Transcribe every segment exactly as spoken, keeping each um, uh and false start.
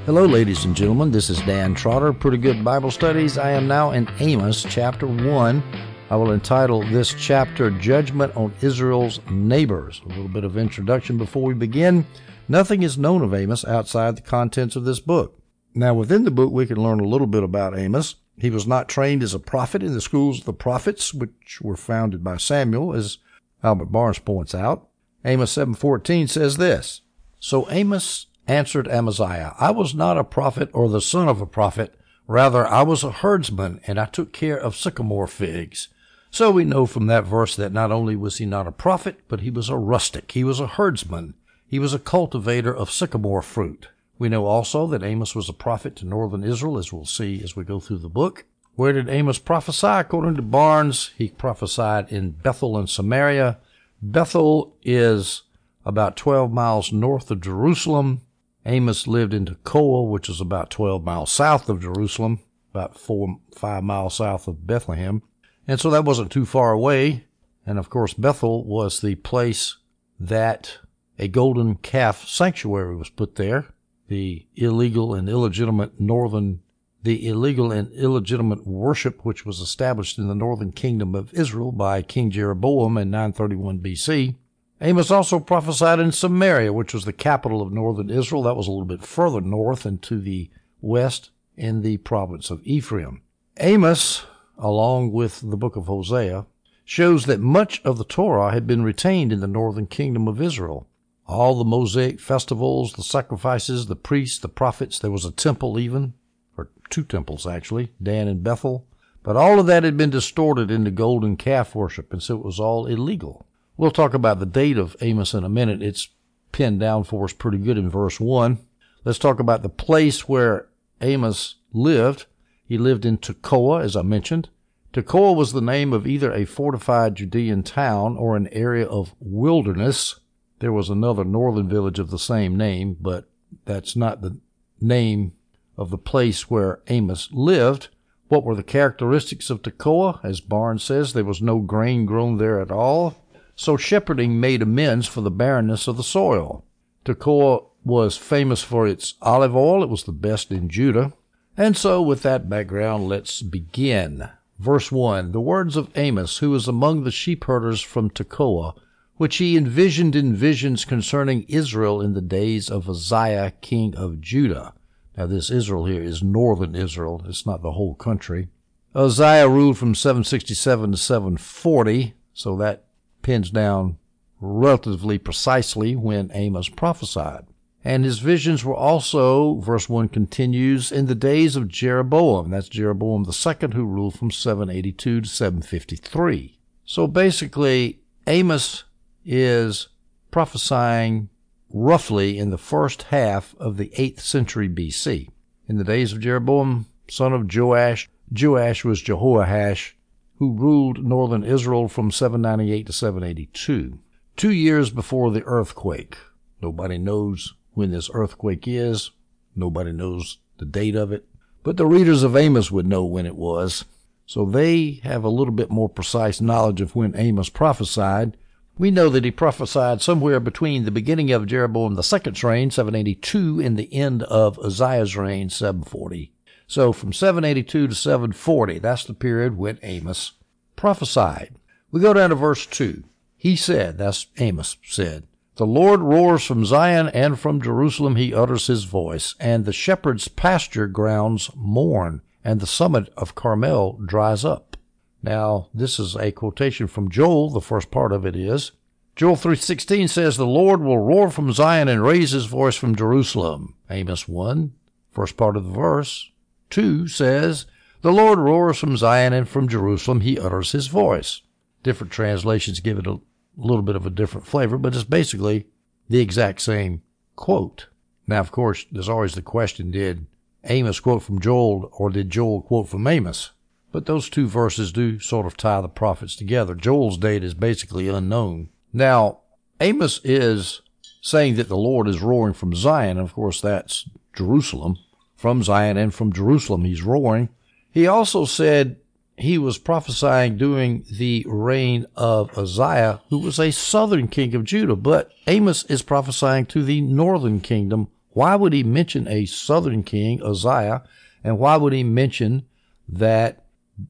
Hello, ladies and gentlemen. This is Dan Trotter, Pretty Good Bible Studies. I am now in Amos chapter one. I will entitle this chapter, Judgment on Israel's Neighbors. A little bit of introduction before we begin. Nothing is known of Amos outside the contents of this book. Now, within the book, we can learn a little bit about Amos. He was not trained as a prophet in the schools of the prophets, which were founded by Samuel, as Albert Barnes points out. Amos seven fourteen says this, So Amos answered Amaziah, I was not a prophet or the son of a prophet. Rather, I was a herdsman, and I took care of sycamore figs. So we know from that verse that not only was he not a prophet, but he was a rustic. He was a herdsman. He was a cultivator of sycamore fruit. We know also that Amos was a prophet to northern Israel, as we'll see as we go through the book. Where did Amos prophesy? According to Barnes, he prophesied in Bethel and Samaria. Bethel is about twelve miles north of Jerusalem. Amos lived in Tekoa, which is about twelve miles south of Jerusalem, about four, five miles south of Bethlehem. And so that wasn't too far away. And of course, Bethel was the place that a golden calf sanctuary was put there. The illegal and illegitimate northern, the illegal and illegitimate worship which was established in the northern kingdom of Israel by King Jeroboam in nine thirty-one B C. Amos also prophesied in Samaria, which was the capital of northern Israel. That was a little bit further north and to the west in the province of Ephraim. Amos, along with the book of Hosea, shows that much of the Torah had been retained in the northern kingdom of Israel. All the Mosaic festivals, the sacrifices, the priests, the prophets, there was a temple even, or two temples actually, Dan and Bethel. But all of that had been distorted into golden calf worship, and so it was all illegal. We'll talk about the date of Amos in a minute. It's pinned down for us pretty good in verse one. Let's talk about the place where Amos lived. He lived in Tekoa, as I mentioned. Tekoa was the name of either a fortified Judean town or an area of wilderness. There was another northern village of the same name, but that's not the name of the place where Amos lived. What were the characteristics of Tekoa? As Barnes says, there was no grain grown there at all. So shepherding made amends for the barrenness of the soil. Tekoa was famous for its olive oil. It was the best in Judah. And so with that background, let's begin. Verse one, the words of Amos, who was among the sheepherders from Tekoa, which he envisioned in visions concerning Israel in the days of Uzziah, king of Judah. Now this Israel here is northern Israel. It's not the whole country. Uzziah ruled from seven sixty-seven to seven forty, so that pins down relatively precisely when Amos prophesied. And his visions were also, verse one continues, in the days of Jeroboam. That's Jeroboam the second, who ruled from seven eighty-two to seven fifty-three. So basically, Amos is prophesying roughly in the first half of the eighth century B C. In the days of Jeroboam, son of Joash, Joash was Jehoash, who ruled northern Israel from seven ninety-eight to seven eighty-two, two years before the earthquake. Nobody knows when this earthquake is. Nobody knows the date of it. But the readers of Amos would know when it was. So they have a little bit more precise knowledge of when Amos prophesied. We know that he prophesied somewhere between the beginning of Jeroboam the second's reign, seven eighty-two, and the end of Uzziah's reign, seven forty. So from seven eighty-two to seven forty, that's the period when Amos prophesied. We go down to verse two. He said, that's Amos said, the Lord roars from Zion, and from Jerusalem he utters his voice, and the shepherd's pasture grounds mourn, and the summit of Carmel dries up. Now, this is a quotation from Joel. The first part of it is, Joel three sixteen says, the Lord will roar from Zion and raise his voice from Jerusalem. Amos one, first part of the verse. two says, the Lord roars from Zion, and from Jerusalem he utters his voice. Different translations give it a little bit of a different flavor, but it's basically the exact same quote. Now, of course, there's always the question, did Amos quote from Joel or did Joel quote from Amos? But those two verses do sort of tie the prophets together. Joel's date is basically unknown. Now, Amos is saying that the Lord is roaring from Zion. Of course, that's Jerusalem. From Zion and from Jerusalem he's roaring. He also said he was prophesying during the reign of Uzziah, who was a southern king of Judah. But Amos is prophesying to the northern kingdom Why would he mention a southern king, Uzziah, and why would he mention that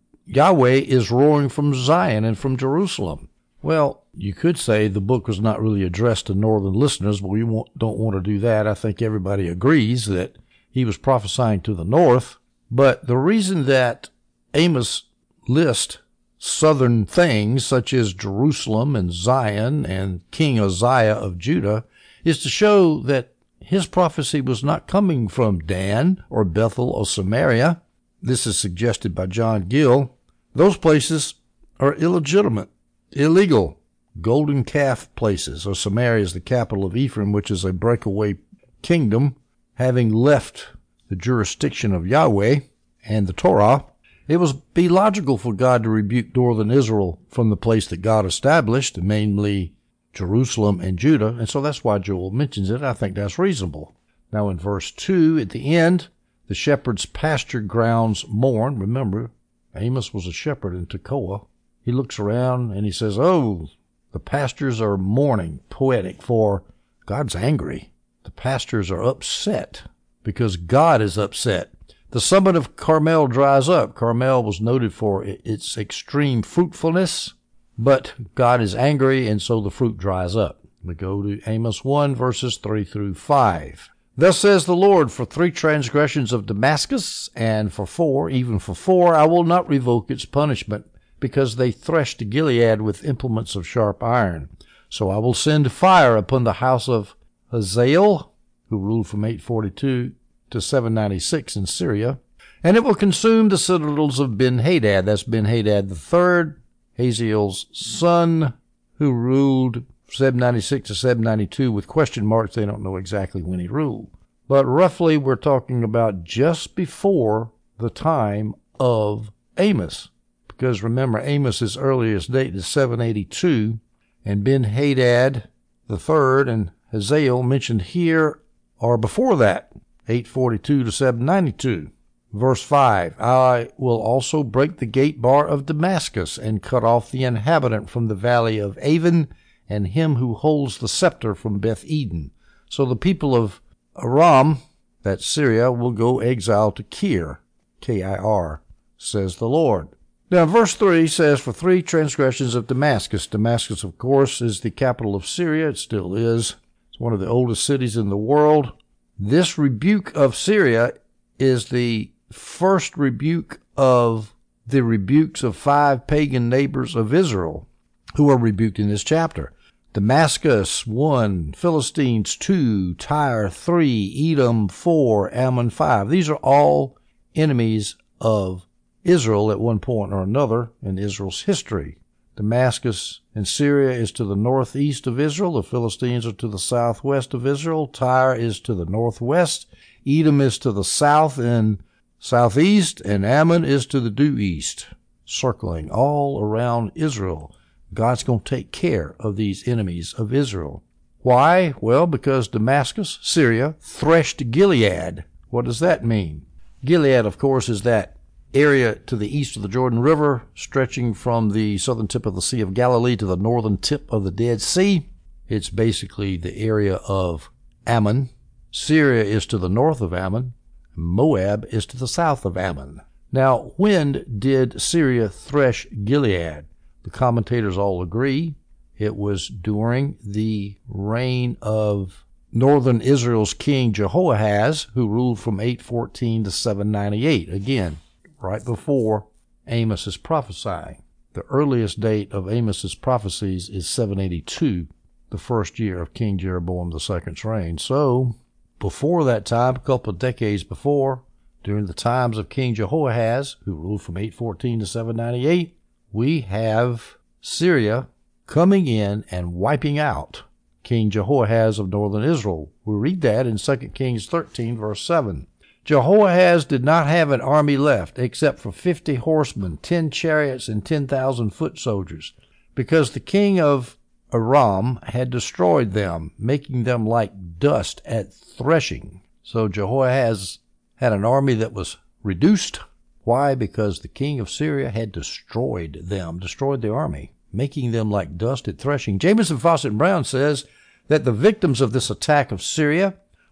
Yahweh is roaring from Zion and from Jerusalem? Well, you could say the book was not really addressed to northern listeners, but we don't want to do that. I think everybody agrees that he was prophesying to the north. But the reason that Amos lists southern things such as Jerusalem and Zion and King Uzziah of Judah is to show that his prophecy was not coming from Dan or Bethel or Samaria. This is suggested by John Gill. Those places are illegitimate, illegal, golden calf places, or Samaria is the capital of Ephraim, which is a breakaway kingdom, having left the jurisdiction of Yahweh and the Torah. It would be logical for God to rebuke northern Israel from the place that God established, namely Jerusalem and Judah, and so that's why Joel mentions it. I think that's reasonable. Now in verse two, at the end, the shepherd's pasture grounds mourn. Remember, Amos was a shepherd in Tekoa. He looks around and he says, oh, the pastures are mourning, poetic, for God's angry. The pastures are upset because God is upset. The summit of Carmel dries up. Carmel was noted for its extreme fruitfulness, but God is angry, and so the fruit dries up. We go to Amos one, verses three through five. Thus says the Lord, for three transgressions of Damascus, and for four, even for four, I will not revoke its punishment, because they threshed Gilead with implements of sharp iron. So I will send fire upon the house of Hazael, who ruled from eight forty-two to seven ninety-six in Syria, and it will consume the citadels of Ben-Hadad. That's Ben-Hadad the third, Hazael's son, who ruled seven ninety-six to seven ninety-two with question marks. They don't know exactly when he ruled. But roughly we're talking about just before the time of Amos. Because remember, Amos's earliest date is seven eighty-two, and Ben-Hadad the third and Hazael mentioned here are before that, eight forty-two to seven ninety-two. Verse five, I will also break the gate bar of Damascus and cut off the inhabitant from the valley of Avon and him who holds the scepter from Beth Eden. So the people of Aram, that's Syria, will go exile to Kir, K I R, says the Lord. Now, verse three says, for three transgressions of Damascus. Damascus, of course, is the capital of Syria. It still is. It's one of the oldest cities in the world. This rebuke of Syria is the first rebuke of the rebukes of five pagan neighbors of Israel who are rebuked in this chapter. Damascus, one, Philistines, two, Tyre, three, Edom, four, Ammon, five. These are all enemies of Israel at one point or another in Israel's history. Damascus and Syria is to the northeast of Israel. The Philistines are to the southwest of Israel. Tyre is to the northwest. Edom is to the south and southeast, and Ammon is to the due east, circling all around Israel. God's going to take care of these enemies of Israel. Why? Well, because Damascus, Syria, threshed Gilead. What does that mean? Gilead, of course, is that area to the east of the Jordan River, stretching from the southern tip of the Sea of Galilee to the northern tip of the Dead Sea. It's basically the area of Ammon. Syria is to the north of Ammon. Moab is to the south of Ammon. Now, when did Syria thresh Gilead? The commentators all agree it was during the reign of northern Israel's king Jehoahaz, who ruled from eight fourteen to seven ninety-eight. Again, right before Amos is prophesying. The earliest date of Amos's prophecies is seven eighty-two, the first year of King Jeroboam the second's reign. So, before that time, a couple of decades before, during the times of King Jehoahaz, who ruled from eight fourteen to seven ninety-eight, we have Syria coming in and wiping out King Jehoahaz of northern Israel. We read that in Second Kings thirteen, verse seven. Jehoahaz did not have an army left except for fifty horsemen, ten chariots, and ten thousand foot soldiers, because the king of Aram had destroyed them, making them like dust at threshing. So Jehoahaz had an army that was reduced. Why? Because the king of Syria had destroyed them, destroyed the army, making them like dust at threshing. Jamieson, Fausset, and Brown says that the victims of this attack of Syria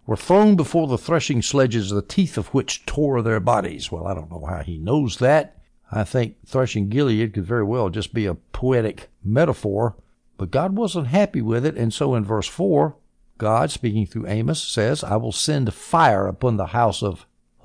were thrown before the threshing sledges, the teeth of which tore their bodies. Well, I don't know how he knows that. I think threshing Gilead could very well just be a poetic metaphor, but God wasn't happy with it, and so in verse four, God, speaking through Amos, says, I will send fire upon the house of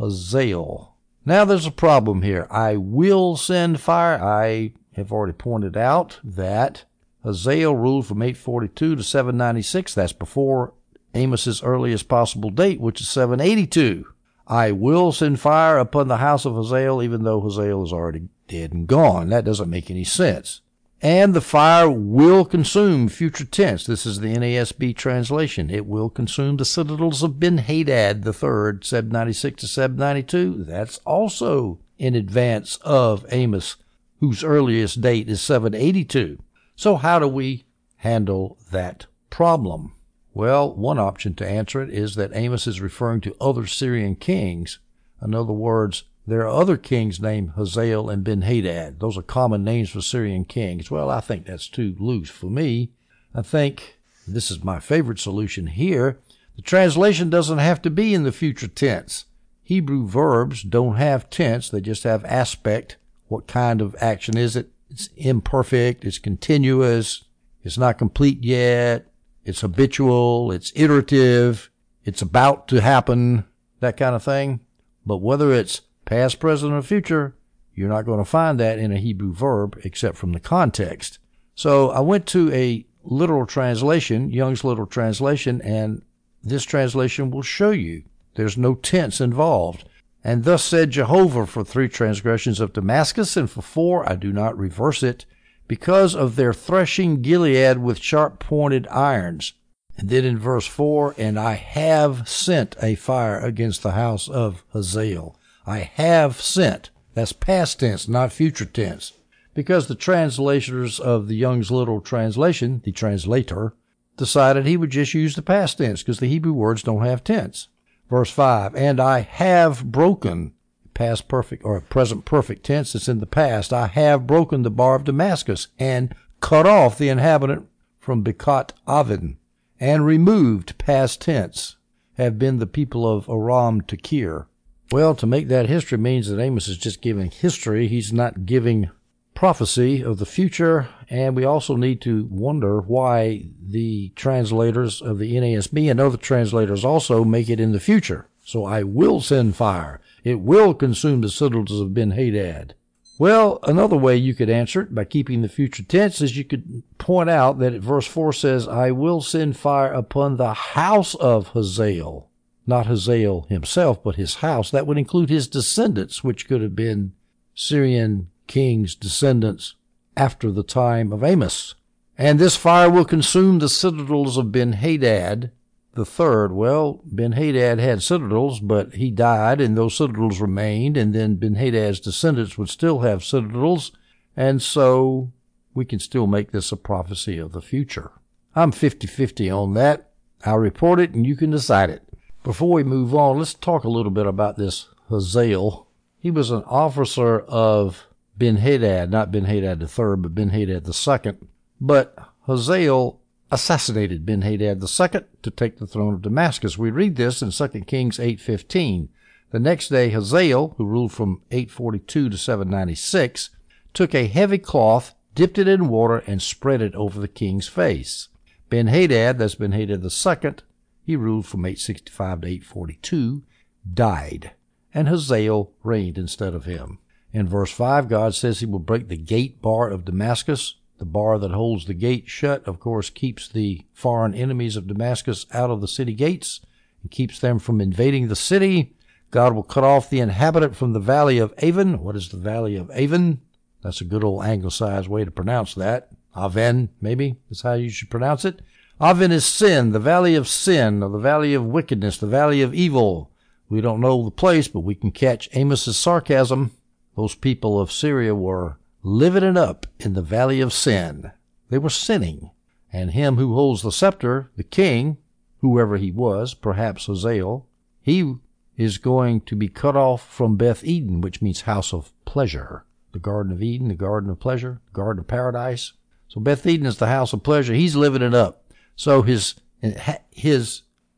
Hazael. Now there's a problem here. I will send fire. I have already pointed out that Hazael ruled from eight forty-two to seven ninety-six. That's before Amos's earliest possible date, which is seven eighty-two. I will send fire upon the house of Hazael, even though Hazael is already dead and gone. That doesn't make any sense. And the fire will consume, future tense. This is the N A S B translation. It will consume the citadels of Ben-Hadad the third, seven ninety-six to seven ninety-two. That's also in advance of Amos, whose earliest date is seven eighty-two. So how do we handle that problem? Well, one option to answer it is that Amos is referring to other Syrian kings. In other words, there are other kings named Hazael and Ben-Hadad. Those are common names for Syrian kings. Well, I think that's too loose for me. I think this is my favorite solution here. The translation doesn't have to be in the future tense. Hebrew verbs don't have tense. They just have aspect. What kind of action is it? It's imperfect. It's continuous. It's not complete yet. It's habitual, it's iterative, it's about to happen, that kind of thing. But whether it's past, present, or future, you're not going to find that in a Hebrew verb except from the context. So I went to a literal translation, Young's literal translation, and this translation will show you there's no tense involved. And thus said Jehovah, for three transgressions of Damascus, and for four I do not reverse it, because of their threshing Gilead with sharp-pointed irons. And then in verse four, and I have sent a fire against the house of Hazael. I have sent. That's past tense, not future tense. Because the translators of the Young's Literal Translation, the translator, decided he would just use the past tense because the Hebrew words don't have tense. Verse five, and I have broken, past perfect or present perfect tense, it's in the past. I have broken the bar of Damascus and cut off the inhabitant from Bekat Avin, and removed, past tense, have been the people of Aram to Kir. Well, to make that history means that Amos is just giving history. He's not giving prophecy of the future, and we also need to wonder why the translators of the N A S B and other translators also make it in the future. So I will send fire. It will consume the citadels of Ben-Hadad. Well, another way you could answer it by keeping the future tense is you could point out that verse four says, I will send fire upon the house of Hazael. Not Hazael himself, but his house. That would include his descendants, which could have been Syrian kings' descendants after the time of Amos. And this fire will consume the citadels of Ben-Hadad the third. Well, Ben-Hadad had citadels, but he died, and those citadels remained, and then Ben-Hadad's descendants would still have citadels, and so we can still make this a prophecy of the future. I'm fifty-fifty on that. I'll report it, and you can decide it. Before we move on, let's talk a little bit about this Hazael. He was an officer of Ben-Hadad, not Ben-Hadad the third, but Ben-Hadad the second. But Hazael assassinated Ben-Hadad the second to take the throne of Damascus. We read this in Second Kings eight fifteen. The next day Hazael, who ruled from eight forty-two to seven ninety-six, took a heavy cloth, dipped it in water, and spread it over the king's face. Ben-Hadad, that's Ben-Hadad the second, he ruled from eight sixty-five to eight forty-two, died, and Hazael reigned instead of him. In verse five, God says he will break the gate bar of Damascus. The bar that holds the gate shut, of course, keeps the foreign enemies of Damascus out of the city gates and keeps them from invading the city. God will cut off the inhabitant from the valley of Avon. What is the valley of Avon? That's a good old anglicized way to pronounce that. Aven, maybe, is how you should pronounce it. Aven is sin, the valley of sin, or the valley of wickedness, the valley of evil. We don't know the place, but we can catch Amos's sarcasm. Those people of Syria were living it up in the valley of sin. They were sinning. And him who holds the scepter, the king, whoever he was, perhaps Hazael, he is going to be cut off from Beth Eden, which means house of pleasure. The Garden of Eden, the Garden of Pleasure, the Garden of Paradise. So Beth Eden is the house of pleasure. He's living it up. So his his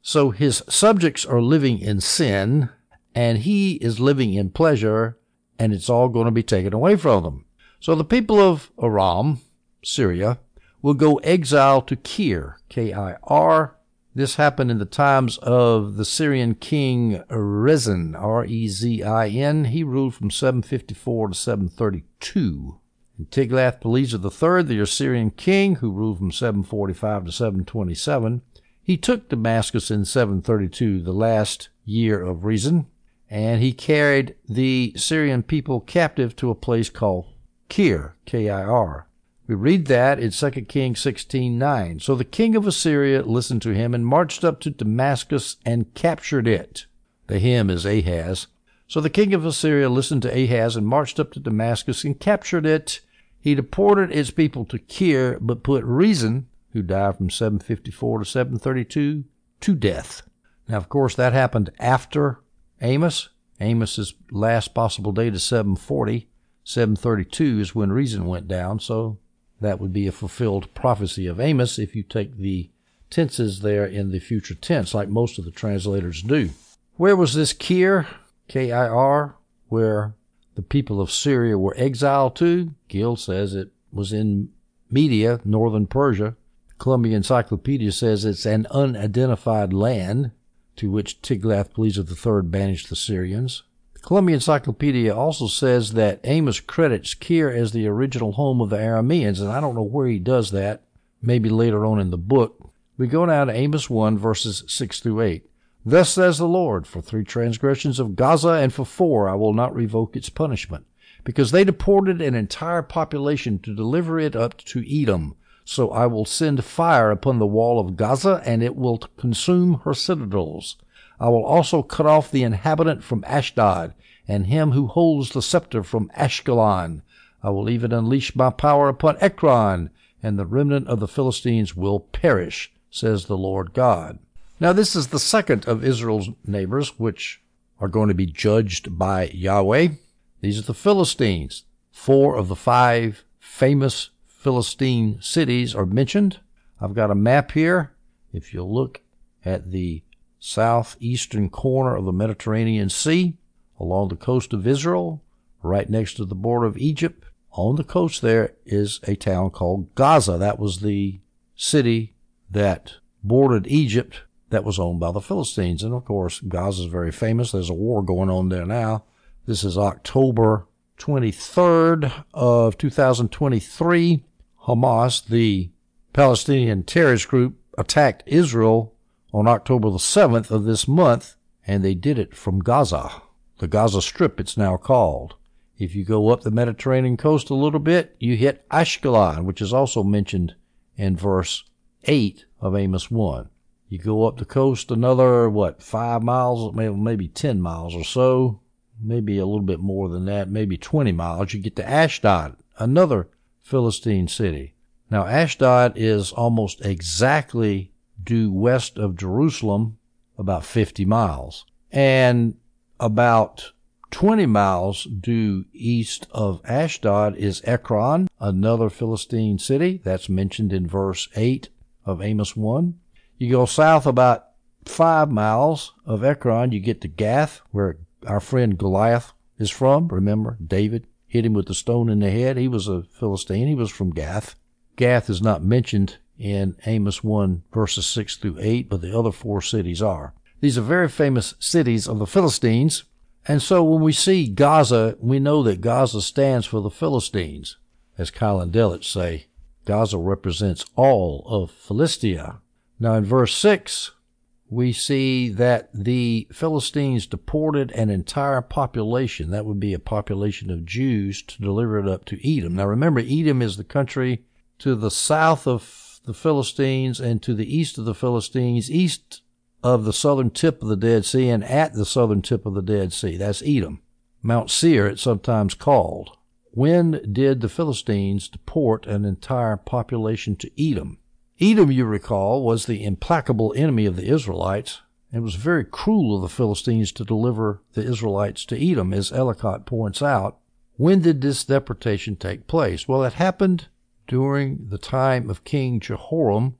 So his subjects are living in sin, and he is living in pleasure, and it's all going to be taken away from them. So the people of Aram, Syria, will go exile to Kir, K I R. This happened in the times of the Syrian king Rezin, R E Z I N. He ruled from seven fifty-four to seven thirty-two. And Tiglath-Pileser the third, the Assyrian king, who ruled from seven forty-five to seven twenty-seven, he took Damascus in seven thirty-two, the last year of Rezin, and he carried the Syrian people captive to a place called Kir, K I R. We read that in Second Kings sixteen nine. So the king of Assyria listened to him and marched up to Damascus and captured it. The him is Ahaz. So the king of Assyria listened to Ahaz and marched up to Damascus and captured it. He deported its people to Kir, but put Rezin, who died from seven fifty-four to seven thirty-two, to death. Now, of course, that happened after Amos. Amos's last possible date is seven forty. seven thirty-two is when Rezin went down, so that would be a fulfilled prophecy of Amos if you take the tenses there in the future tense, like most of the translators do. Where was this Kir, K I R, where the people of Syria were exiled to? Gill says it was in Media, northern Persia. Columbia Encyclopedia says it's an unidentified land to which Tiglath-Pileser the third banished the Syrians. Columbia Encyclopedia also says that Amos credits Kir as the original home of the Arameans, and I don't know where he does that, maybe later on in the book. We go now to Amos one, verses six through eight. Thus says the Lord, for three transgressions of Gaza and for four I will not revoke its punishment, because they deported an entire population to deliver it up to Edom. So I will send fire upon the wall of Gaza, and it will consume her citadels. I will also cut off the inhabitant from Ashdod, and him who holds the scepter from Ashkelon. I will even unleash my power upon Ekron, and the remnant of the Philistines will perish, says the Lord God. Now this is the second of Israel's neighbors, which are going to be judged by Yahweh. These are the Philistines. Four of the five famous Philistine cities are mentioned. I've got a map here. If you look at the southeastern corner of the Mediterranean Sea, along the coast of Israel, right next to the border of Egypt, on the coast there is a town called Gaza. That was the city that bordered Egypt that was owned by the Philistines. And of course, Gaza is very famous. There's a war going on there now. This is October twenty-third of two thousand twenty-three. Hamas, the Palestinian terrorist group, attacked Israel on October the seventh of this month, and they did it from Gaza. The Gaza Strip, it's now called. If you go up the Mediterranean coast a little bit, you hit Ashkelon, which is also mentioned in verse eight of Amos one. You go up the coast another, what, five miles, maybe ten miles or so, maybe a little bit more than that, maybe twenty miles, you get to Ashdod, another Philistine city. Now, Ashdod is almost exactly due west of Jerusalem, about fifty miles, and about twenty miles due east of Ashdod is Ekron, another Philistine city. That's mentioned in verse eight of Amos one. You go south about five miles of Ekron, you get to Gath, where our friend Goliath is from. Remember, David hit him with the stone in the head. He was a Philistine. He was from Gath. Gath is not mentioned in Amos one, verses six through eight, but the other four cities are. These are very famous cities of the Philistines. And so when we see Gaza, we know that Gaza stands for the Philistines. As Kyle and Delitzsch say, Gaza represents all of Philistia. Now in verse six, we see that the Philistines deported an entire population. That would be a population of Jews to deliver it up to Edom. Now remember, Edom is the country to the south of the Philistines and to the east of the Philistines, east of the southern tip of the Dead Sea and at the southern tip of the Dead Sea. That's Edom. Mount Seir, it's sometimes called. When did the Philistines deport an entire population to Edom? Edom, you recall, was the implacable enemy of the Israelites. It was very cruel of the Philistines to deliver the Israelites to Edom, as Ellicott points out. When did this deportation take place? Well, it happened during the time of King Jehoram, who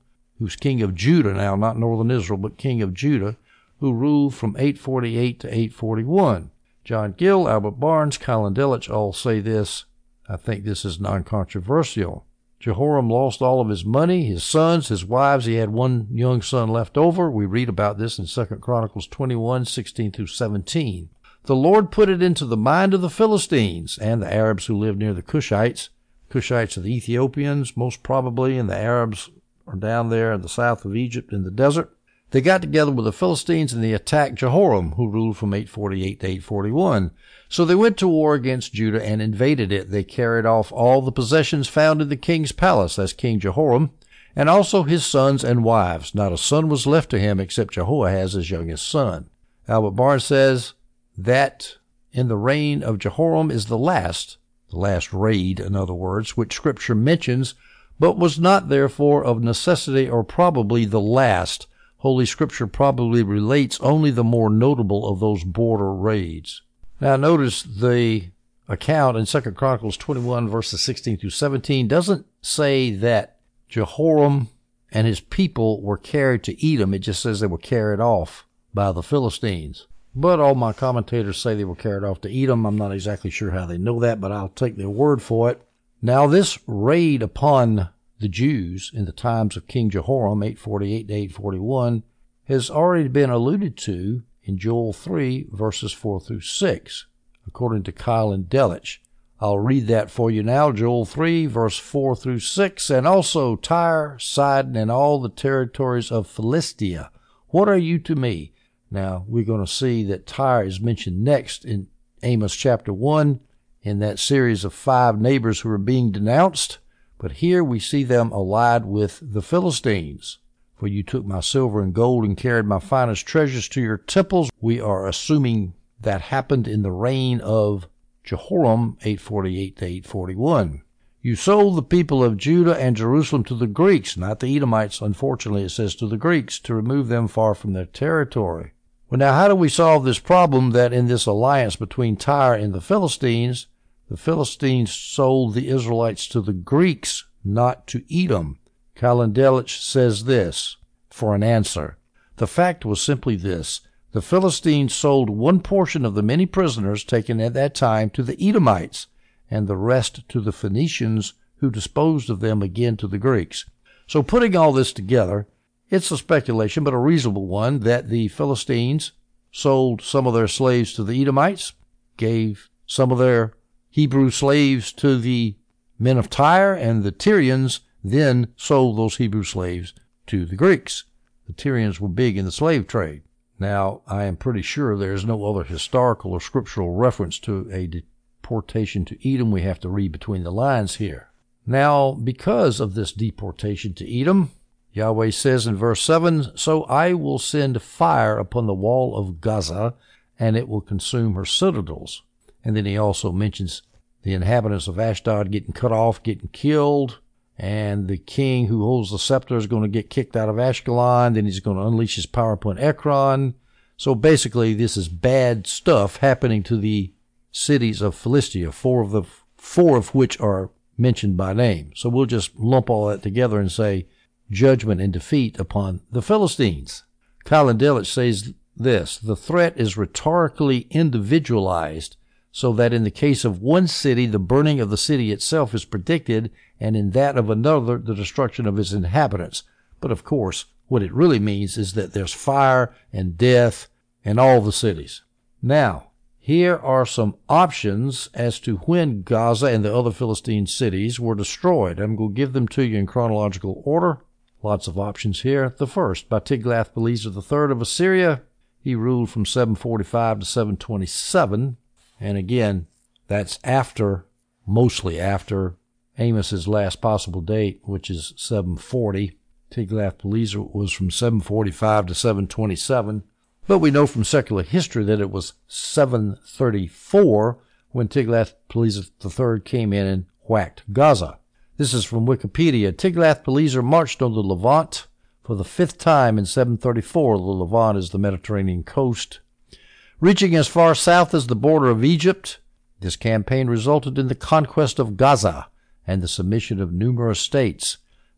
who's king of Judah now, not northern Israel, but king of Judah, who ruled from eight forty-eight to eight forty-one. John Gill, Albert Barnes, Colin Delitzsch all say this. I think this is non-controversial. Jehoram lost all of his money, his sons, his wives. He had one young son left over. We read about this in Second Chronicles twenty-one, sixteen through seventeen. The Lord put it into the mind of the Philistines and the Arabs who lived near the Cushites. Cushites are the Ethiopians, most probably, and the Arabs are down there in the south of Egypt in the desert. They got together with the Philistines and they attacked Jehoram, who ruled from eight forty-eight to eight forty-one. So they went to war against Judah and invaded it. They carried off all the possessions found in the king's palace, that's King Jehoram, and also his sons and wives. Not a son was left to him except Jehoahaz, his youngest son. Albert Barnes says that in the reign of Jehoram is the last, the last raid, in other words, which Scripture mentions, but was not therefore of necessity or probably the last. Holy Scripture probably relates only the more notable of those border raids. Now notice the account in Second Chronicles twenty-one, verses sixteen through seventeen, doesn't say that Jehoram and his people were carried to Edom. It just says they were carried off by the Philistines. But all my commentators say they were carried off to Edom. I'm not exactly sure how they know that, but I'll take their word for it. Now this raid upon the Jews in the times of King Jehoram, eight forty-eight to eight forty-one, has already been alluded to in Joel three, verses four through six, according to Colin Delitzsch. I'll read that for you now, Joel three, verse four through six, and also Tyre, Sidon, and all the territories of Philistia. What are you to me? Now, we're going to see that Tyre is mentioned next in Amos chapter one, in that series of five neighbors who are being denounced. But here we see them allied with the Philistines. For you took my silver and gold and carried my finest treasures to your temples. We are assuming that happened in the reign of Jehoram, eight forty-eight to eight forty-one. You sold the people of Judah and Jerusalem to the Greeks, not the Edomites, unfortunately it says to the Greeks, to remove them far from their territory. Well, now how do we solve this problem that in this alliance between Tyre and the Philistines, the Philistines sold the Israelites to the Greeks, not to Edom? Colin Delitzsch says this for an answer. The fact was simply this. The Philistines sold one portion of the many prisoners taken at that time to the Edomites, and the rest to the Phoenicians, who disposed of them again to the Greeks. So putting all this together, it's a speculation, but a reasonable one, that the Philistines sold some of their slaves to the Edomites, gave some of their Hebrew slaves to the men of Tyre, and the Tyrians then sold those Hebrew slaves to the Greeks. The Tyrians were big in the slave trade. Now, I am pretty sure there's no other historical or scriptural reference to a deportation to Edom. We have to read between the lines here. Now, because of this deportation to Edom, Yahweh says in verse seven, So I will send fire upon the wall of Gaza, and it will consume her citadels. And then he also mentions the inhabitants of Ashdod getting cut off, getting killed, and the king who holds the scepter is going to get kicked out of Ashkelon. Then he's going to unleash his power upon Ekron. So basically, this is bad stuff happening to the cities of Philistia, four of the four of which are mentioned by name. So we'll just lump all that together and say judgment and defeat upon the Philistines. Colin Delitzsch says this: the threat is rhetorically individualized, so that in the case of one city, the burning of the city itself is predicted, and in that of another, the destruction of its inhabitants. But of course, what it really means is that there's fire and death in all the cities. Now, here are some options as to when Gaza and the other Philistine cities were destroyed. I'm going to give them to you in chronological order. Lots of options here. The first, by Tiglath-Pileser the third of Assyria. He ruled from seven forty-five to seven twenty-seven. And again, that's after, mostly after, Amos's last possible date, which is seven forty. Tiglath-Pileser was from seven forty-five to seven twenty-seven. But we know from secular history that it was seven thirty-four when Tiglath-Pileser the third came in and whacked Gaza. This is from Wikipedia. Tiglath-Pileser marched on the Levant for the fifth time in seven thirty-four. The Levant is the Mediterranean coast. Reaching as far south as the border of Egypt, this campaign resulted in the conquest of Gaza and the submission of numerous states.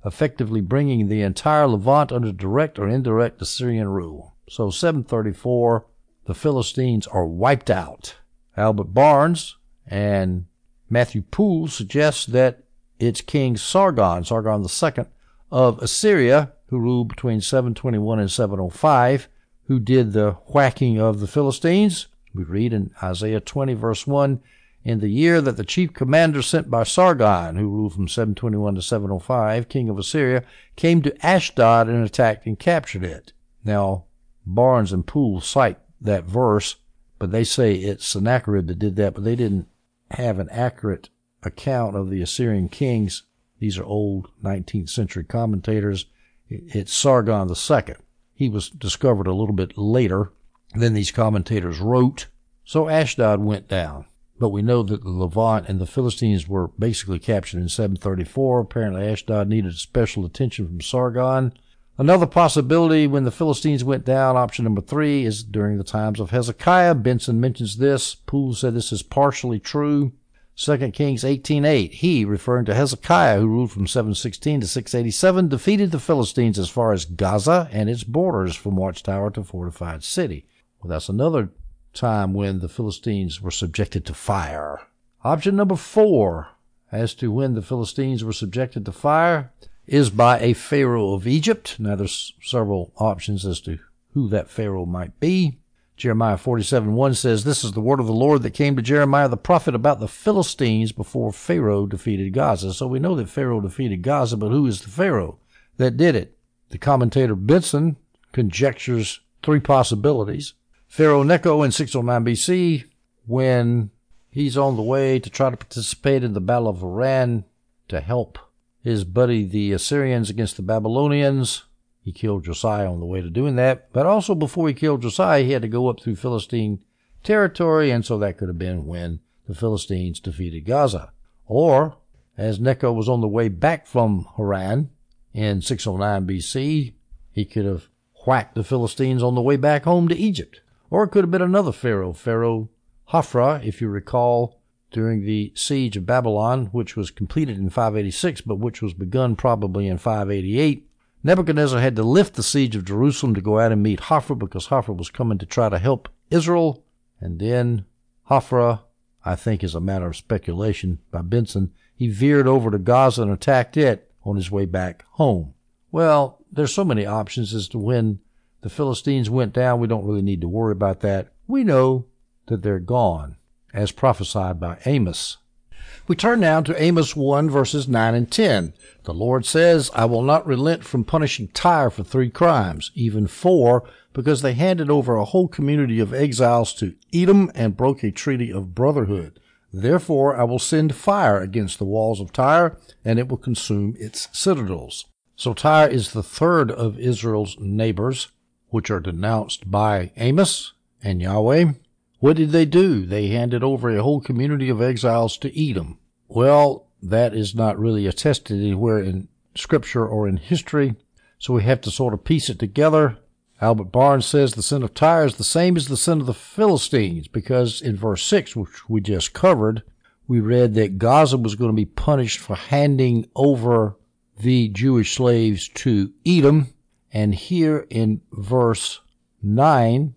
effectively bringing the entire Levant under direct or indirect Assyrian rule. So seven thirty-four, the Philistines are wiped out. Albert Barnes and Matthew Poole suggest that it's King Sargon, Sargon the Second of Assyria, who ruled between seven twenty-one and seven oh five, who did the whacking of the Philistines. We read in Isaiah twenty, verse one, in the year that the chief commander sent by Sargon, who ruled from seven twenty-one to seven oh five, king of Assyria, came to Ashdod and attacked and captured it. Now, Barnes and Poole cite that verse, but they say it's Sennacherib that did that, but they didn't have an accurate account of the Assyrian kings. These are old nineteenth century commentators. It's Sargon the Second. He was discovered a little bit later than these commentators wrote. So Ashdod went down. But we know that the Levant and the Philistines were basically captured in seven thirty-four. Apparently Ashdod needed special attention from Sargon. Another possibility when the Philistines went down, option number three, is during the times of Hezekiah. Benson mentions this. Poole said this is partially true. Second Kings eighteen eight, he, referring to Hezekiah, who ruled from seven sixteen to six eighty-seven, defeated the Philistines as far as Gaza and its borders from watchtower to fortified city. Well, that's another time when the Philistines were subjected to fire. Option number four, as to when the Philistines were subjected to fire, is by a pharaoh of Egypt. Now, there's several options as to who that pharaoh might be. Jeremiah forty-seven one says, "This is the word of the Lord that came to Jeremiah the prophet about the Philistines before Pharaoh defeated Gaza." So we know that Pharaoh defeated Gaza, but who is the Pharaoh that did it? The commentator Benson conjectures three possibilities. Pharaoh Necho in six oh nine B C, when he's on the way to try to participate in the Battle of Haran to help his buddy the Assyrians against the Babylonians. He killed Josiah on the way to doing that. But also before he killed Josiah, he had to go up through Philistine territory, and so that could have been when the Philistines defeated Gaza. Or, as Necho was on the way back from Haran in six oh nine B C, he could have whacked the Philistines on the way back home to Egypt. Or it could have been another pharaoh, Pharaoh Hophra, if you recall, during the siege of Babylon, which was completed in five eighty-six, but which was begun probably in five eighty-eight. Nebuchadnezzar had to lift the siege of Jerusalem to go out and meet Hophra because Hophra was coming to try to help Israel. And then Hophra, I think is a matter of speculation by Benson, he veered over to Gaza and attacked it on his way back home. Well, there's so many options as to when the Philistines went down. We don't really need to worry about that. We know that they're gone, as prophesied by Amos. We turn now to Amos one, verses nine and ten. The Lord says, "I will not relent from punishing Tyre for three crimes, even four, because they handed over a whole community of exiles to Edom and broke a treaty of brotherhood. Therefore I will send fire against the walls of Tyre, and it will consume its citadels." So Tyre is the third of Israel's neighbors, which are denounced by Amos and Yahweh. What did they do? They handed over a whole community of exiles to Edom. Well, that is not really attested anywhere in Scripture or in history, so we have to sort of piece it together. Albert Barnes says the sin of Tyre is the same as the sin of the Philistines, because in verse six, which we just covered, we read that Gaza was going to be punished for handing over the Jewish slaves to Edom, and here in verse nine,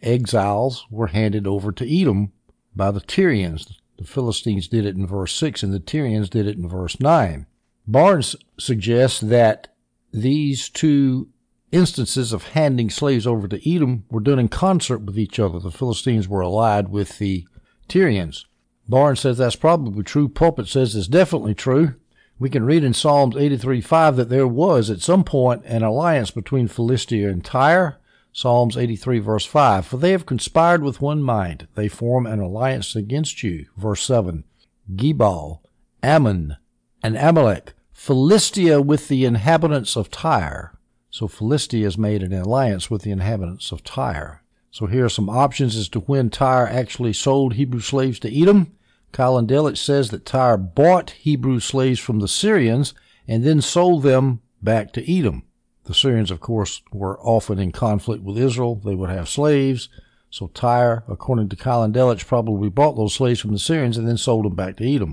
exiles were handed over to Edom by the Tyrians. The Philistines did it in verse six, and the Tyrians did it in verse nine. Barnes suggests that these two instances of handing slaves over to Edom were done in concert with each other. The Philistines were allied with the Tyrians. Barnes says that's probably true. Pulpit says it's definitely true. We can read in Psalms eighty-three five that there was at some point an alliance between Philistia and Tyre. Psalms eighty-three, verse five, "For they have conspired with one mind. They form an alliance against you." Verse seven, "Gebal, Ammon, and Amalek, Philistia with the inhabitants of Tyre." So Philistia has made an alliance with the inhabitants of Tyre. So here are some options as to when Tyre actually sold Hebrew slaves to Edom. Colin Delitzsch says that Tyre bought Hebrew slaves from the Syrians and then sold them back to Edom. The Syrians, of course, were often in conflict with Israel. They would have slaves. So Tyre, according to Colin Delitzsch, probably bought those slaves from the Syrians and then sold them back to Edom.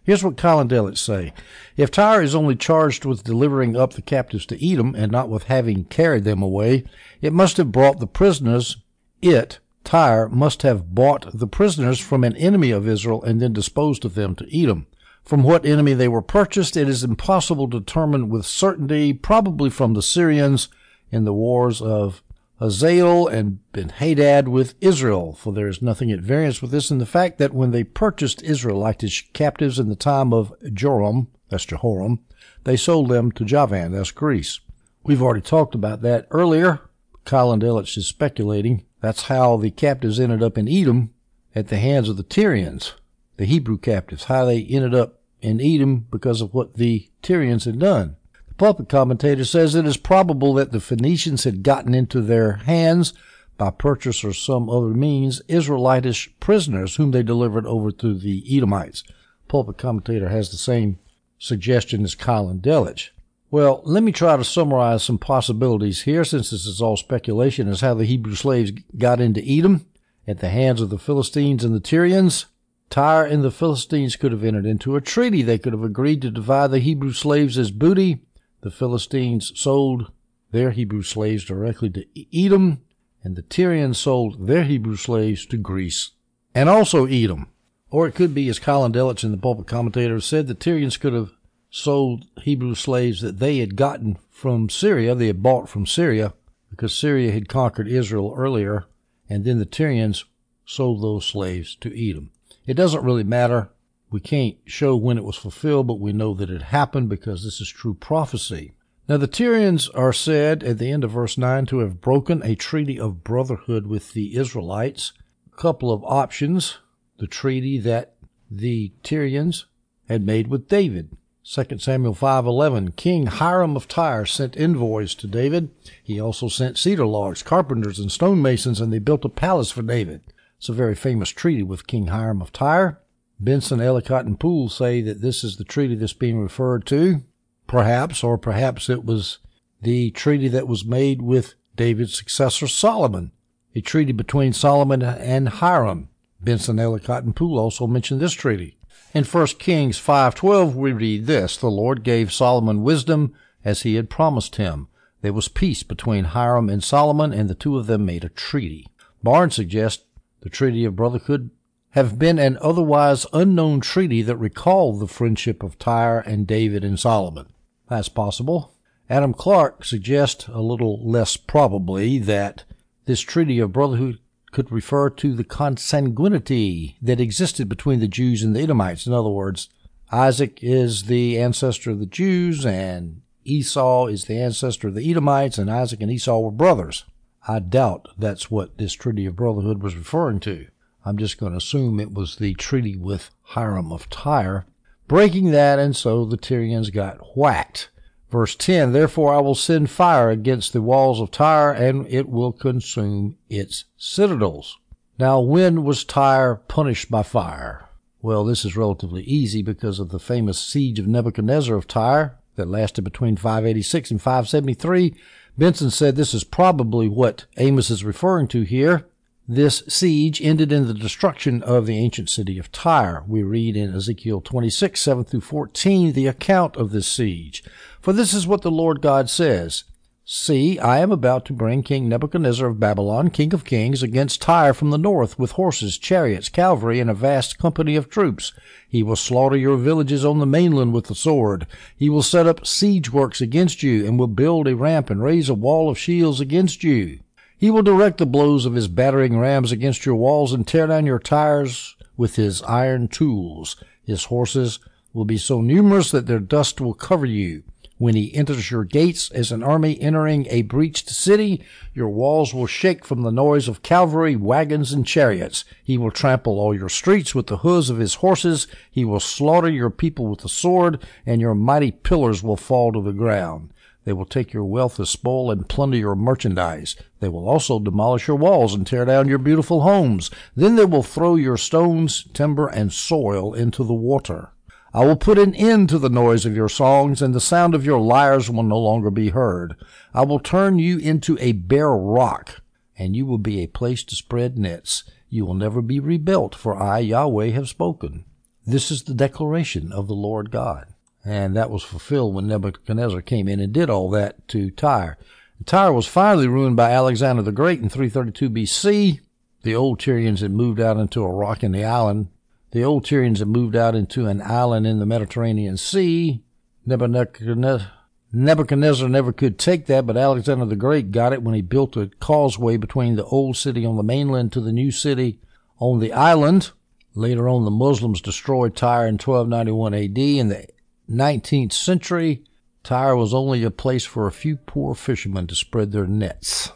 Here's what Colin Delitzsch say. If Tyre is only charged with delivering up the captives to Edom and not with having carried them away, it must have brought the prisoners. It, Tyre, must have bought the prisoners from an enemy of Israel and then disposed of them to Edom. From what enemy they were purchased, it is impossible to determine with certainty, probably from the Syrians in the wars of Hazael and Ben-Hadad with Israel, for there is nothing at variance with this in the fact that when they purchased Israelitish captives in the time of Joram, that's Jehoram, they sold them to Javan, that's Greece. We've already talked about that earlier. Colin Delitzsch is speculating that's how the captives ended up in Edom at the hands of the Tyrians, the Hebrew captives, how they ended up in Edom because of what the Tyrians had done. The pulpit commentator says it is probable that the Phoenicians had gotten into their hands, by purchase or some other means, Israelitish prisoners whom they delivered over to the Edomites. Pulpit commentator has the same suggestion as Colin Delitzsch. Well, let me try to summarize some possibilities here, since this is all speculation, as how the Hebrew slaves got into Edom at the hands of the Philistines and the Tyrians. Tyre and the Philistines could have entered into a treaty. They could have agreed to divide the Hebrew slaves as booty. The Philistines sold their Hebrew slaves directly to Edom, and the Tyrians sold their Hebrew slaves to Greece and also Edom. Or it could be, as Colin Delitzsch in the pulpit commentator said, the Tyrians could have sold Hebrew slaves that they had gotten from Syria, they had bought from Syria, because Syria had conquered Israel earlier, and then the Tyrians sold those slaves to Edom. It doesn't really matter. We can't show when it was fulfilled, but we know that it happened because this is true prophecy. Now the Tyrians are said at the end of verse nine to have broken a treaty of brotherhood with the Israelites. A couple of options. The treaty that the Tyrians had made with David. Second Samuel five eleven, King Hiram of Tyre sent envoys to David. He also sent cedar logs, carpenters, and stonemasons, and they built a palace for David. It's a very famous treaty with King Hiram of Tyre. Benson, Ellicott, and Poole say that this is the treaty that's being referred to, perhaps, or perhaps it was the treaty that was made with David's successor Solomon, a treaty between Solomon and Hiram. Benson, Ellicott, and Poole also mention this treaty. In First Kings five twelve, we read this, the Lord gave Solomon wisdom as he had promised him. There was peace between Hiram and Solomon, and the two of them made a treaty. Barnes suggests the treaty of brotherhood have been an otherwise unknown treaty that recalled the friendship of Tyre and David and Solomon. That's possible. Adam Clark suggests, a little less probably, that this treaty of brotherhood could refer to the consanguinity that existed between the Jews and the Edomites. In other words, Isaac is the ancestor of the Jews, and Esau is the ancestor of the Edomites, and Isaac and Esau were brothers. I doubt that's what this treaty of brotherhood was referring to. I'm just going to assume it was the treaty with Hiram of Tyre, breaking that, and so the Tyrians got whacked. Verse ten, therefore I will send fire against the walls of Tyre, and it will consume its citadels. Now, when was Tyre punished by fire? Well, this is relatively easy because of the famous siege of Nebuchadnezzar of Tyre that lasted between five eighty-six and five seventy-three. Benson said this is probably what Amos is referring to here. This siege ended in the destruction of the ancient city of Tyre. We read in Ezekiel twenty-six, seven through fourteen, the account of this siege. For this is what the Lord God says, see, I am about to bring King Nebuchadnezzar of Babylon, king of kings, against Tyre from the north, with horses, chariots, cavalry, and a vast company of troops. He will slaughter your villages on the mainland with the sword. He will set up siege works against you, and will build a ramp and raise a wall of shields against you. He will direct the blows of his battering rams against your walls and tear down your tires with his iron tools. His horses will be so numerous that their dust will cover you. When he enters your gates as an army entering a breached city, your walls will shake from the noise of cavalry, wagons, and chariots. He will trample all your streets with the hoofs of his horses. He will slaughter your people with the sword, and your mighty pillars will fall to the ground. They will take your wealth as spoil and plunder your merchandise. They will also demolish your walls and tear down your beautiful homes. Then they will throw your stones, timber, and soil into the water. I will put an end to the noise of your songs, and the sound of your lyres will no longer be heard. I will turn you into a bare rock, and you will be a place to spread nets. You will never be rebuilt, for I, Yahweh, have spoken. This is the declaration of the Lord God. And that was fulfilled when Nebuchadnezzar came in and did all that to Tyre. Tyre was finally ruined by Alexander the Great in three thirty-two B C. The old Tyrians had moved out into a rock in the island. The old Tyrians had moved out into an island in the Mediterranean Sea. Nebuchadnezzar, Nebuchadnezzar never could take that, but Alexander the Great got it when he built a causeway between the old city on the mainland to the new city on the island. Later on, the Muslims destroyed Tyre in twelve ninety-one A D. In the nineteenth century, Tyre was only a place for a few poor fishermen to spread their nets.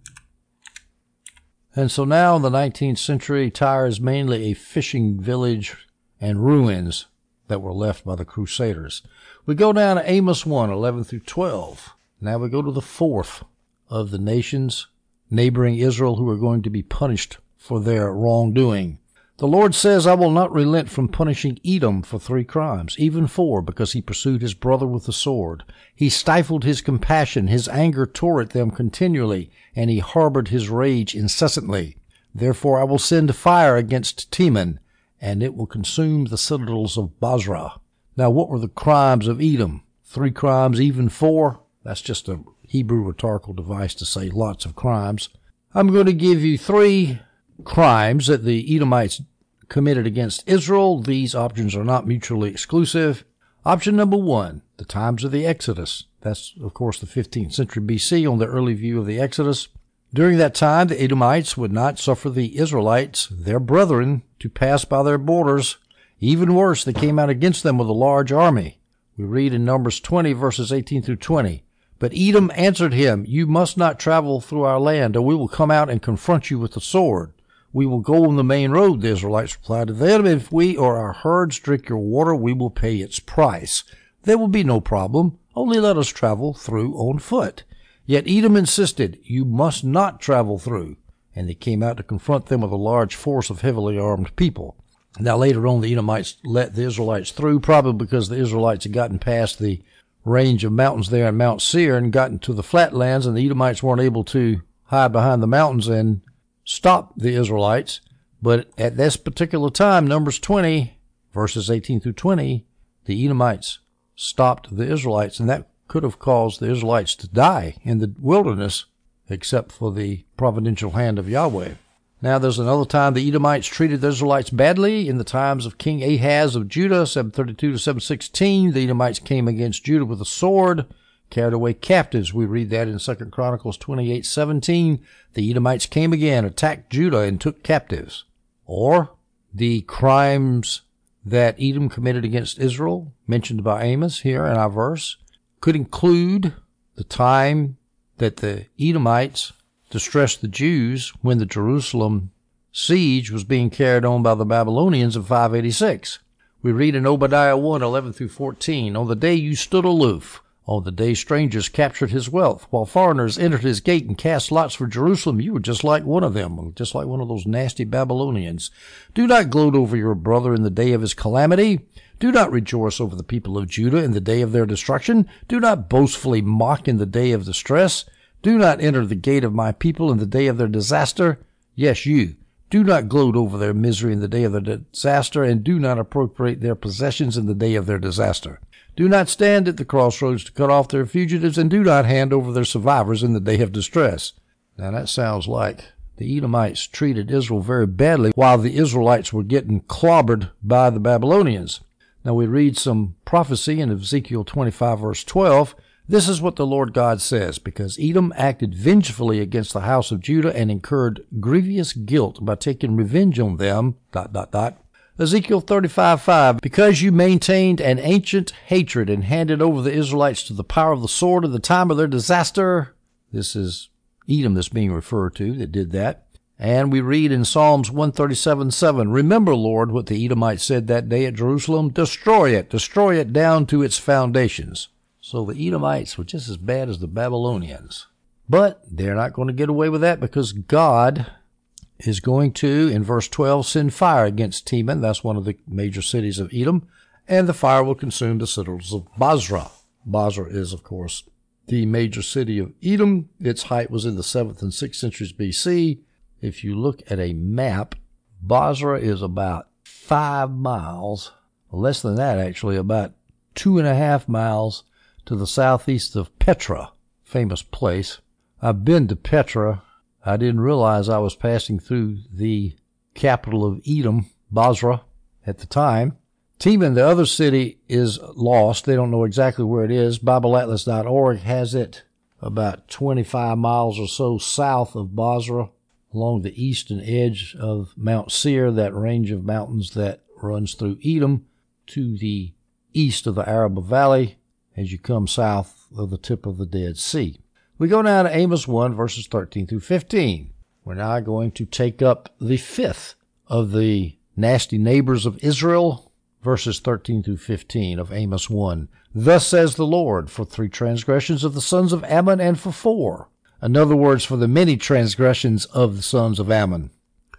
And so now in the nineteenth century, Tyre is mainly a fishing village and ruins that were left by the Crusaders. We go down to Amos one, eleven through twelve. Now we go to the fourth of the nations neighboring Israel who are going to be punished for their wrongdoing. The Lord says, I will not relent from punishing Edom for three crimes, even four, because he pursued his brother with the sword. He stifled his compassion, his anger tore at them continually, and he harbored his rage incessantly. Therefore I will send fire against Teman, and it will consume the citadels of Basra. Now what were the crimes of Edom? Three crimes, even four? That's just a Hebrew rhetorical device to say lots of crimes. I'm going to give you three crimes that the Edomites committed against Israel. These options are not mutually exclusive. Option number one, the times of the Exodus. That's, of course, the fifteenth century B C on the early view of the Exodus. During that time, the Edomites would not suffer the Israelites, their brethren, to pass by their borders. Even worse, they came out against them with a large army. We read in Numbers twenty, verses eighteen through twenty. But Edom answered him, You must not travel through our land, or we will come out and confront you with the sword. We will go on the main road, the Israelites replied to them. If we or our herds drink your water, we will pay its price. There will be no problem. Only let us travel through on foot. Yet Edom insisted, You must not travel through. And they came out to confront them with a large force of heavily armed people. Now later on, the Edomites let the Israelites through, probably because the Israelites had gotten past the range of mountains there in Mount Seir and gotten to the flatlands, and the Edomites weren't able to hide behind the mountains and stop the Israelites. But at this particular time, Numbers twenty, verses eighteen through twenty, the Edomites stopped the Israelites, and that could have caused the Israelites to die in the wilderness, except for the providential hand of Yahweh. Now there's another time the Edomites treated the Israelites badly. In the times of King Ahaz of Judah, seven thirty-two to seven sixteen, the Edomites came against Judah with a sword, carried away captives. We read that in Second Chronicles twenty-eight seventeen. The Edomites came again, attacked Judah, and took captives. Or the crimes that Edom committed against Israel, mentioned by Amos here in our verse, could include the time that the Edomites distressed the Jews when the Jerusalem siege was being carried on by the Babylonians in five eighty-six. We read in Obadiah one, eleven through fourteen, On the day you stood aloof, on the day strangers captured his wealth, while foreigners entered his gate and cast lots for Jerusalem, you were just like one of them, just like one of those nasty Babylonians. Do not gloat over your brother in the day of his calamity. Do not rejoice over the people of Judah in the day of their destruction. Do not boastfully mock in the day of distress. Do not enter the gate of my people in the day of their disaster. Yes, you. Do not gloat over their misery in the day of their disaster, and do not appropriate their possessions in the day of their disaster. Do not stand at the crossroads to cut off their fugitives, and do not hand over their survivors in the day of distress. Now that sounds like the Edomites treated Israel very badly while the Israelites were getting clobbered by the Babylonians. Now we read some prophecy in Ezekiel twenty-five, verse twelve. This is what the Lord God says, because Edom acted vengefully against the house of Judah and incurred grievous guilt by taking revenge on them, dot, dot, dot. Ezekiel thirty-five, five, because you maintained an ancient hatred and handed over the Israelites to the power of the sword at the time of their disaster. This is Edom that's being referred to that did that. And we read in Psalms one thirty-seven, seven, Remember, Lord, what the Edomites said that day at Jerusalem. Destroy it, destroy it down to its foundations. So the Edomites were just as bad as the Babylonians. But they're not going to get away with that, because God is going to, in verse twelve, send fire against Teman. That's one of the major cities of Edom. And the fire will consume the citadels of Basra. Basra is, of course, the major city of Edom. Its height was in the seventh and sixth centuries B C. If you look at a map, Basra is about five miles less than that actually, about two and a half miles to the southeast of Petra, famous place. I've been to Petra. I didn't realize I was passing through the capital of Edom, Basra, at the time. Teman, the other city, is lost. They don't know exactly where it is. Bible Atlas dot org has it about twenty-five miles or so south of Basra, along the eastern edge of Mount Seir, that range of mountains that runs through Edom to the east of the Araba Valley as you come south of the tip of the Dead Sea. We go now to Amos one, verses thirteen through fifteen. We're now going to take up the fifth of the nasty neighbors of Israel, verses thirteen through fifteen of Amos one. Thus says the Lord, for three transgressions of the sons of Ammon, and for four. In other words, for the many transgressions of the sons of Ammon.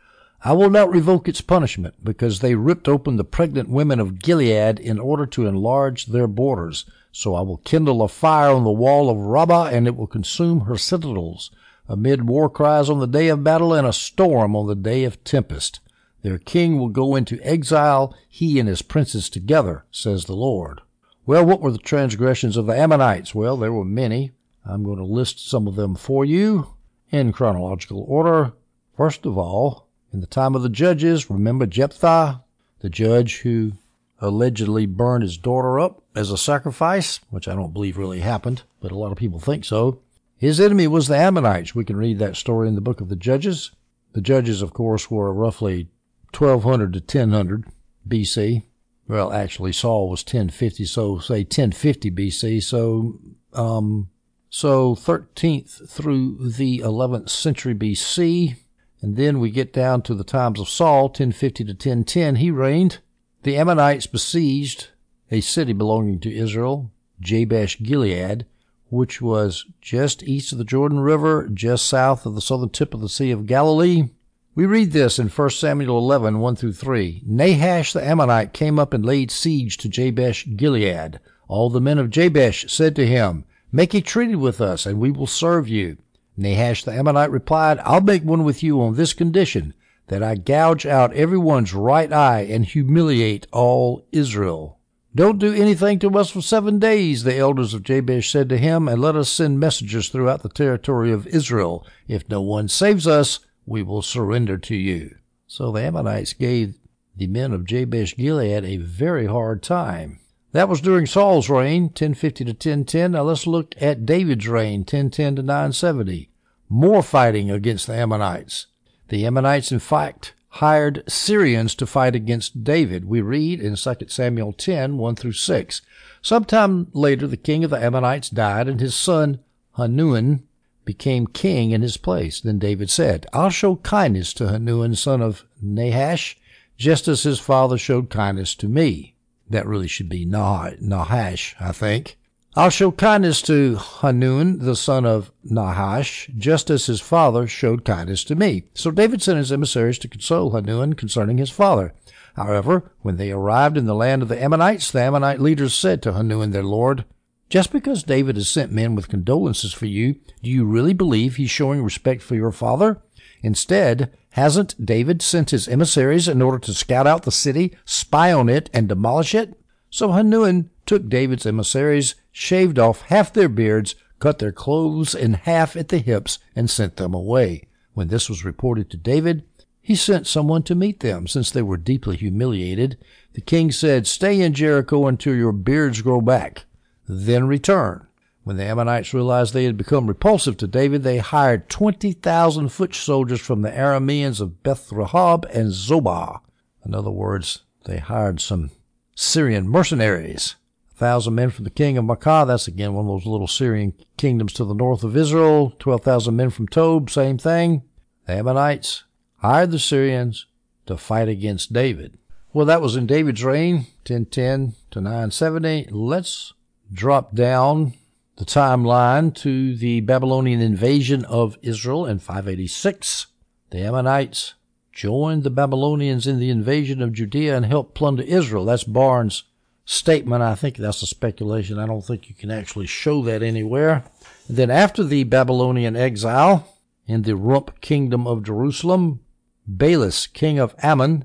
I will not revoke its punishment, because they ripped open the pregnant women of Gilead in order to enlarge their borders. So I will kindle a fire on the wall of Rabbah, and it will consume her citadels, amid war cries on the day of battle and a storm on the day of tempest. Their king will go into exile, he and his princes together, says the Lord. Well, what were the transgressions of the Ammonites? Well, there were many. I'm going to list some of them for you in chronological order. First of all, in the time of the judges, remember Jephthah, the judge who allegedly burned his daughter up as a sacrifice, which I don't believe really happened, but a lot of people think so. His enemy was the Ammonites. We can read that story in the book of the Judges. The judges, of course, were roughly twelve hundred to ten hundred B C. Well, actually, Saul was ten fifty, so say ten fifty B C. So, um, so thirteenth through the eleventh century B C. And then we get down to the times of Saul, ten fifty to ten ten. He reigned. The Ammonites besieged a city belonging to Israel, Jabesh Gilead, which was just east of the Jordan River, just south of the southern tip of the Sea of Galilee. We read this in First Samuel eleven, one through three. Nahash the Ammonite came up and laid siege to Jabesh Gilead. All the men of Jabesh said to him, Make a treaty with us, and we will serve you. Nahash the Ammonite replied, I'll make one with you on this condition, that I gouge out everyone's right eye and humiliate all Israel. Don't do anything to us for seven days, the elders of Jabesh said to him, and let us send messengers throughout the territory of Israel. If no one saves us, we will surrender to you. So the Ammonites gave the men of Jabesh Gilead a very hard time. That was during Saul's reign, ten fifty to ten ten. Now let's look at David's reign, ten ten to nine seventy. More fighting against the Ammonites. The Ammonites, in fact, hired Syrians to fight against David. We read in Second Samuel ten, one through six. Sometime later, the king of the Ammonites died, and his son Hanun became king in his place. Then David said, I'll show kindness to Hanun, son of Nahash, just as his father showed kindness to me. That really should be nah- Nahash, I think. I'll show kindness to Hanun, the son of Nahash, just as his father showed kindness to me. So David sent his emissaries to console Hanun concerning his father. However, when they arrived in the land of the Ammonites, the Ammonite leaders said to Hanun, their lord, Just because David has sent men with condolences for you, do you really believe he's showing respect for your father? Instead, hasn't David sent his emissaries in order to scout out the city, spy on it, and demolish it? So Hanun took David's emissaries, shaved off half their beards, cut their clothes in half at the hips, and sent them away. When this was reported to David, he sent someone to meet them, since they were deeply humiliated. The king said, Stay in Jericho until your beards grow back, then return. When the Ammonites realized they had become repulsive to David, they hired twenty thousand foot soldiers from the Arameans of Beth Rehob and Zobah. In other words, they hired some Syrian mercenaries. A thousand men from the king of Makkah, that's again one of those little Syrian kingdoms to the north of Israel. Twelve thousand men from Tob, same thing. The Ammonites hired the Syrians to fight against David. Well, that was in David's reign, ten ten to nine seventy. Let's drop down the timeline to the Babylonian invasion of Israel in five eighty-six. The Ammonites joined the Babylonians in the invasion of Judea and helped plunder Israel. That's Barnes' statement. I think that's a speculation. I don't think you can actually show that anywhere. And then after the Babylonian exile in the Rump kingdom of Jerusalem, Baalis, king of Ammon,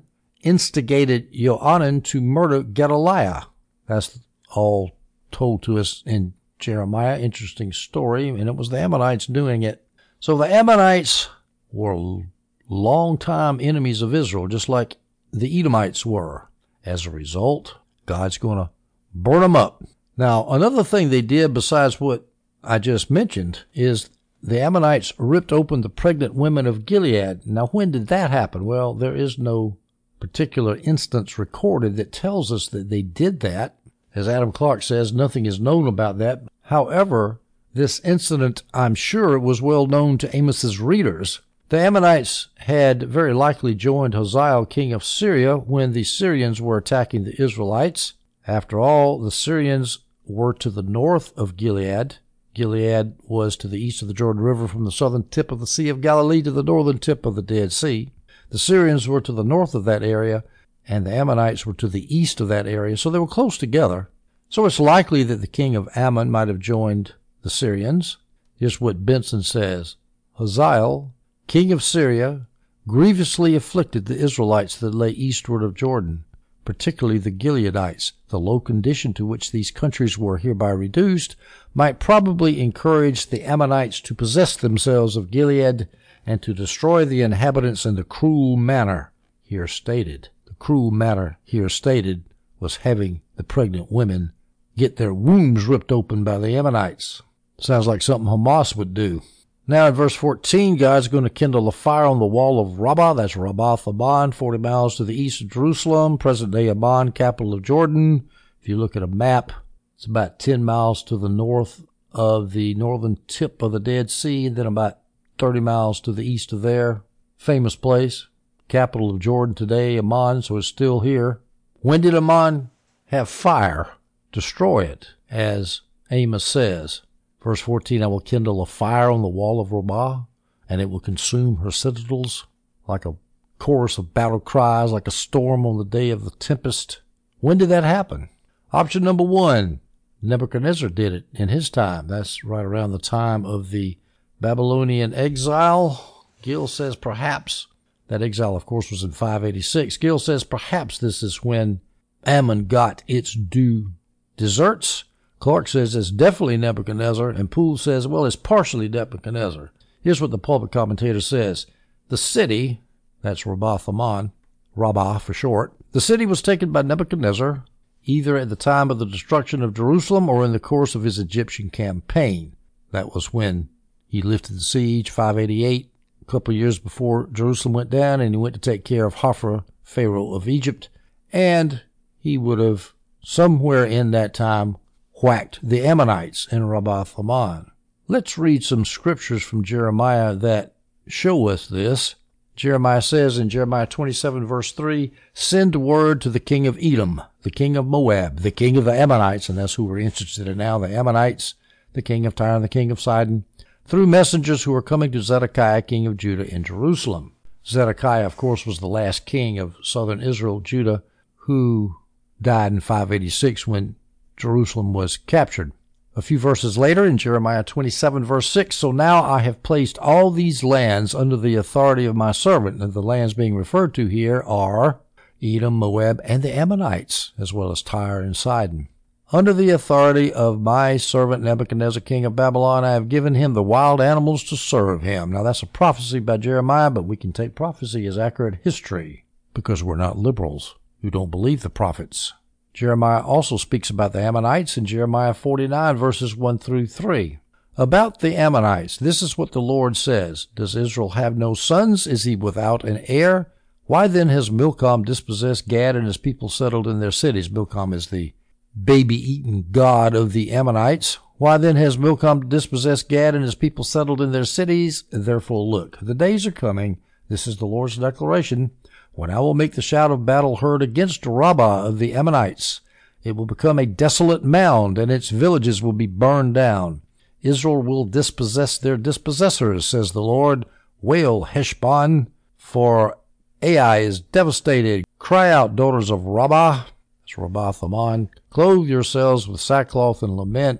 instigated Johanan to murder Gedaliah. That's all told to us in Jeremiah. Interesting story, and it was the Ammonites doing it. So the Ammonites were longtime enemies of Israel, just like the Edomites were. As a result, God's going to burn them up. Now, another thing they did besides what I just mentioned is the Ammonites ripped open the pregnant women of Gilead. Now, when did that happen? Well, there is no particular instance recorded that tells us that they did that. As Adam Clarke says, nothing is known about that. However, this incident, I'm sure, was well known to Amos's readers. The Ammonites had very likely joined Hazael, king of Syria, when the Syrians were attacking the Israelites. After all, the Syrians were to the north of Gilead. Gilead was to the east of the Jordan River from the southern tip of the Sea of Galilee to the northern tip of the Dead Sea. The Syrians were to the north of that area, and the Ammonites were to the east of that area, so they were close together. So it's likely that the king of Ammon might have joined the Syrians. Here's what Benson says. Hazael, king of Syria, grievously afflicted the Israelites that lay eastward of Jordan, particularly the Gileadites. The low condition to which these countries were hereby reduced might probably encourage the Ammonites to possess themselves of Gilead and to destroy the inhabitants in the cruel manner here stated. The cruel manner here stated was having the pregnant women get their wombs ripped open by the Ammonites. Sounds like something Hamas would do. Now in verse fourteen, God's going to kindle a fire on the wall of Rabbah. That's Rabbath Ammon, forty miles to the east of Jerusalem, present-day Ammon, capital of Jordan. If you look at a map, it's about ten miles to the north of the northern tip of the Dead Sea, and then about thirty miles to the east of there. Famous place, capital of Jordan today, Ammon, so it's still here. When did Ammon have fire? Destroy it, as Amos says. Verse fourteen, I will kindle a fire on the wall of Rabbah, and it will consume her citadels like a chorus of battle cries, like a storm on the day of the tempest. When did that happen? Option number one, Nebuchadnezzar did it in his time. That's right around the time of the Babylonian exile. Gill says perhaps, that exile of course was in five eighty-six. Gill says perhaps this is when Ammon got its due deserts. Clarke says it's definitely Nebuchadnezzar, and Poole says, well, it's partially Nebuchadnezzar. Here's what the pulpit commentator says. The city, that's Rabbath Ammon, Rabbah for short, the city was taken by Nebuchadnezzar either at the time of the destruction of Jerusalem or in the course of his Egyptian campaign. That was when he lifted the siege, five eighty-eight, a couple of years before Jerusalem went down, and he went to take care of Hophra, Pharaoh of Egypt, and he would have somewhere in that time whacked the Ammonites in Rabbath Ammon. Let's read some scriptures from Jeremiah that show us this. Jeremiah says in Jeremiah twenty-seven, verse three, send word to the king of Edom, the king of Moab, the king of the Ammonites, and that's who we're interested in now, the Ammonites, the king of Tyre and the king of Sidon, through messengers who are coming to Zedekiah, king of Judah, in Jerusalem. Zedekiah, of course, was the last king of southern Israel, Judah, who died in five eighty-six when Jerusalem was captured. A few verses later in Jeremiah twenty-seven, verse six, so now I have placed all these lands under the authority of my servant. And the lands being referred to here are Edom, Moab, and the Ammonites, as well as Tyre and Sidon. Under the authority of my servant Nebuchadnezzar, king of Babylon, I have given him the wild animals to serve him. Now that's a prophecy by Jeremiah, but we can take prophecy as accurate history because we're not liberals who don't believe the prophets. Jeremiah also speaks about the Ammonites in Jeremiah forty-nine, verses one through three. About the Ammonites, this is what the Lord says. Does Israel have no sons? Is he without an heir? Why then has Milcom dispossessed Gad and his people settled in their cities? Milcom is the baby-eaten god of the Ammonites. Why then has Milcom dispossessed Gad and his people settled in their cities? Therefore look, the days are coming, this is the Lord's declaration, when I will make the shout of battle heard against Rabbah of the Ammonites. It will become a desolate mound, and its villages will be burned down. Israel will dispossess their dispossessors, says the Lord. Wail, Heshbon, for Ai is devastated. Cry out, daughters of Rabbah. That's Rabbath Ammon. Clothe yourselves with sackcloth and lament,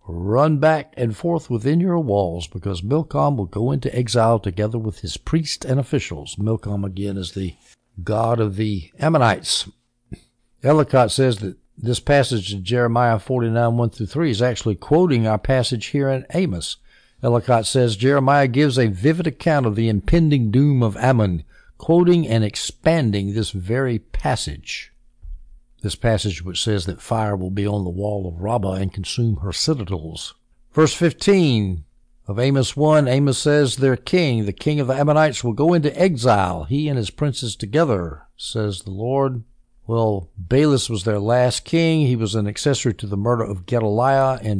run back and forth within your walls, because Milcom will go into exile together with his priests and officials. Milcom, again, is the god of the Ammonites. Ellicott says that this passage in Jeremiah forty-nine, one through three is actually quoting our passage here in Amos. Ellicott says Jeremiah gives a vivid account of the impending doom of Ammon, quoting and expanding this very passage. This passage which says that fire will be on the wall of Rabbah and consume her citadels. Verse fifteen of Amos one, Amos says their king, the king of the Ammonites, will go into exile, he and his princes together, says the Lord. Well, Baalis was their last king. He was an accessory to the murder of Gedaliah in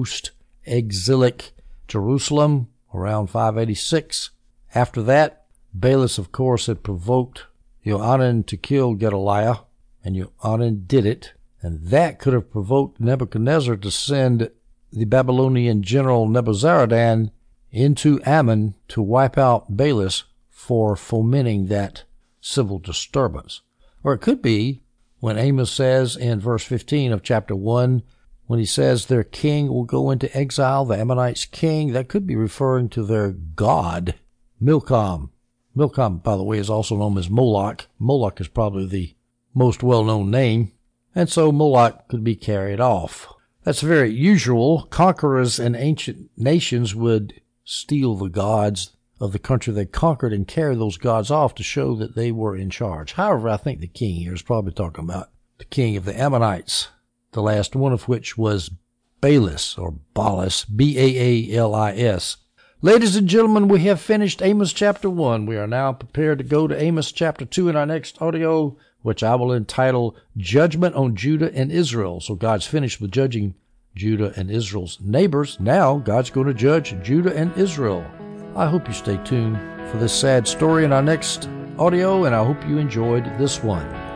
post-exilic Jerusalem around five eighty-six. After that, Baalis, of course, had provoked Johanan to kill Gedaliah, and Johanan did it, and that could have provoked Nebuchadnezzar to send the Babylonian general Nebuzaradan into Ammon to wipe out Baalis for fomenting that civil disturbance. Or it could be when Amos says in verse fifteen of chapter one, when he says their king will go into exile, the Ammonites' king, that could be referring to their god, Milcom. Milcom, by the way, is also known as Moloch. Moloch is probably the most well-known name, and so Moloch could be carried off. That's very usual. Conquerors in ancient nations would steal the gods of the country they conquered and carry those gods off to show that they were in charge. However, I think the king here is probably talking about the king of the Ammonites, the last one of which was Baalis, or Baalis, B A A L I S. Ladies and gentlemen, we have finished Amos chapter one. We are now prepared to go to Amos chapter two in our next audio, which I will entitle Judgment on Judah and Israel. So God's finished with judging Judah and Israel's neighbors. Now God's going to judge Judah and Israel. I hope you stay tuned for this sad story in our next audio, and I hope you enjoyed this one.